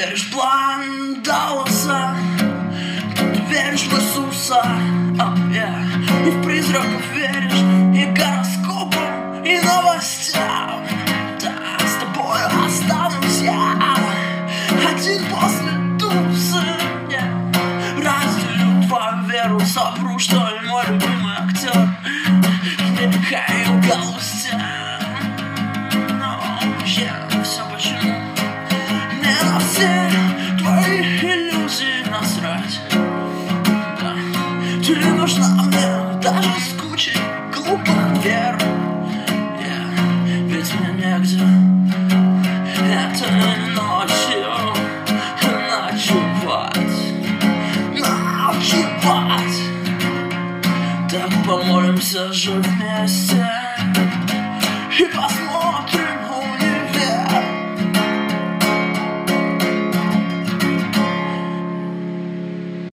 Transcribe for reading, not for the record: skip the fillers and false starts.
веришь в план Далласа, ты веришь в Иисуса, и в призраков веришь, и гороскопам, и новостям. Да, с тобой останусь я один после тусы. Разделю твою веру, сопру, что и мой любимый актер Михаил Галустян. Но я все почему мне на все твои иллюзии насрать. Да, ты нужна мне даже с кучей глупых вер. Ведь мне негде этой ночью ночевать. Так помолимся же вместе и посмотрим.